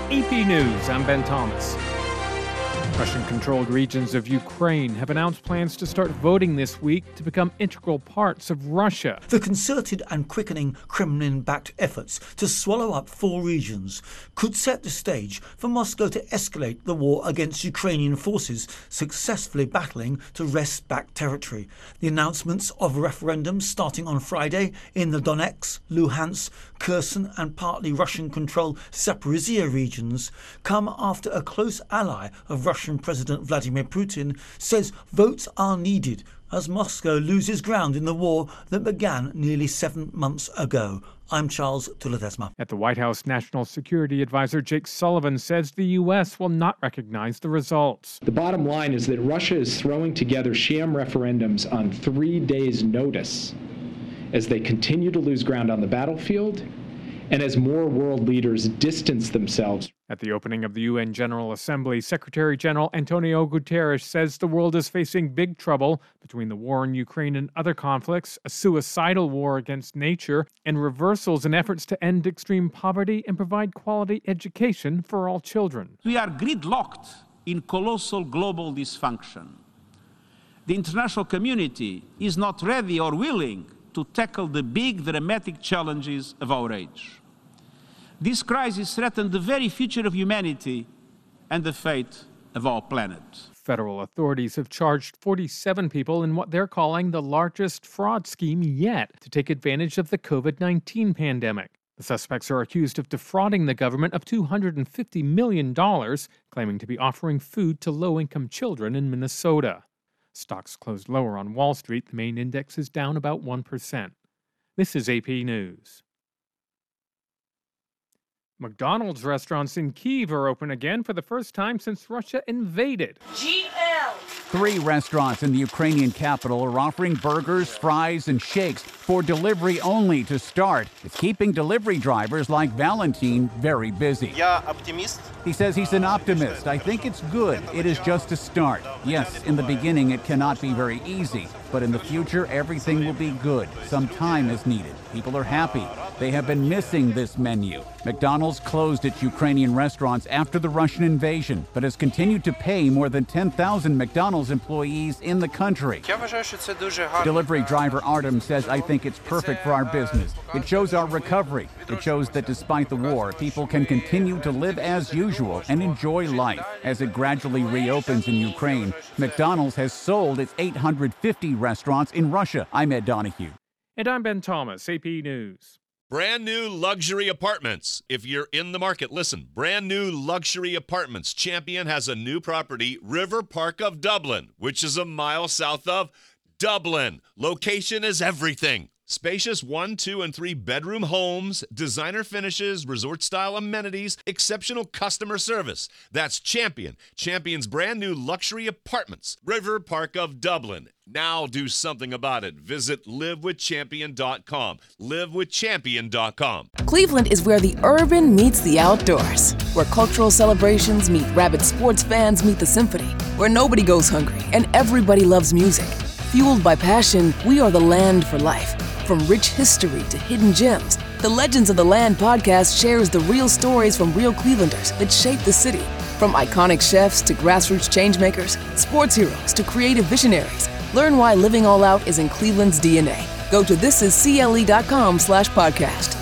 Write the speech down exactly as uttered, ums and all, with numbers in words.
A P News, I'm Ben Thomas. Russian-controlled regions of Ukraine have announced plans to start voting this week to become integral parts of Russia. The concerted and quickening Kremlin-backed efforts to swallow up four regions could set the stage for Moscow to escalate the war against Ukrainian forces successfully battling to wrest back territory. The announcements of referendums starting on Friday in the Donetsk, Luhansk, Kherson and partly Russian-controlled Zaporizhia regions come after a close ally of Russian President Vladimir Putin says votes are needed as Moscow loses ground in the war that began nearly seven months ago. I'm Charles Tulatesma. At the White House, National Security Advisor Jake Sullivan says the U S will not recognize the results. The bottom line is that Russia is throwing together sham referendums on three days' notice as they continue to lose ground on the battlefield and as more world leaders distance themselves. At the opening of the U N General Assembly, Secretary General Antonio Guterres says the world is facing big trouble between the war in Ukraine and other conflicts, a suicidal war against nature, and reversals in efforts to end extreme poverty and provide quality education for all children. We are gridlocked in colossal global dysfunction. The international community is not ready or willing to tackle the big, dramatic challenges of our age. This crisis threatens the very future of humanity and the fate of our planet. Federal authorities have charged forty-seven people in what they're calling the largest fraud scheme yet to take advantage of the covid nineteen pandemic. The suspects are accused of defrauding the government of two hundred fifty million dollars, claiming to be offering food to low-income children in Minnesota. Stocks closed lower on Wall Street. The main index is down about one percent. This is A P News. McDonald's restaurants in Kyiv are open again for the first time since Russia invaded. G L. Three restaurants in the Ukrainian capital are offering burgers, fries, and shakes for delivery only to start. It's keeping delivery drivers like Valentin very busy. Я оптимист. He says he's an optimist. I think it's good. It is just a start. Yes, in the beginning it cannot be very easy, but in the future everything will be good. Some time is needed. People are happy. They have been missing this menu. McDonald's closed its Ukrainian restaurants after the Russian invasion, but has continued to pay more than ten thousand McDonald's employees in the country. Delivery driver Artem says, I think it's perfect for our business. It shows our recovery. It shows that despite the war, people can continue to live as usual and enjoy life. As it gradually reopens in Ukraine, McDonald's has sold its eight hundred fifty restaurants in Russia. I'm Ed Donahue. And I'm Ben Thomas, A P News. Brand new luxury apartments. If you're in the market, listen. Brand new luxury apartments. Champion has a new property, River Park of Dublin, which is a mile south of Dublin. Location is everything. Spacious one, two, and three bedroom homes, designer finishes, resort-style amenities, exceptional customer service. That's Champion. Champion's brand new luxury apartments. River Park of Dublin. Now do something about it. Visit live with champion dot com. live with champion dot com. Cleveland is where the urban meets the outdoors, where cultural celebrations meet rabid sports fans meet the symphony, where nobody goes hungry and everybody loves music. Fueled by passion, we are the land for life. From rich history to hidden gems, the Legends of the Land podcast shares the real stories from real Clevelanders that shape the city. From iconic chefs to grassroots changemakers, sports heroes to creative visionaries, learn why living all out is in Cleveland's D N A. Go to thisiscle.com slash podcast.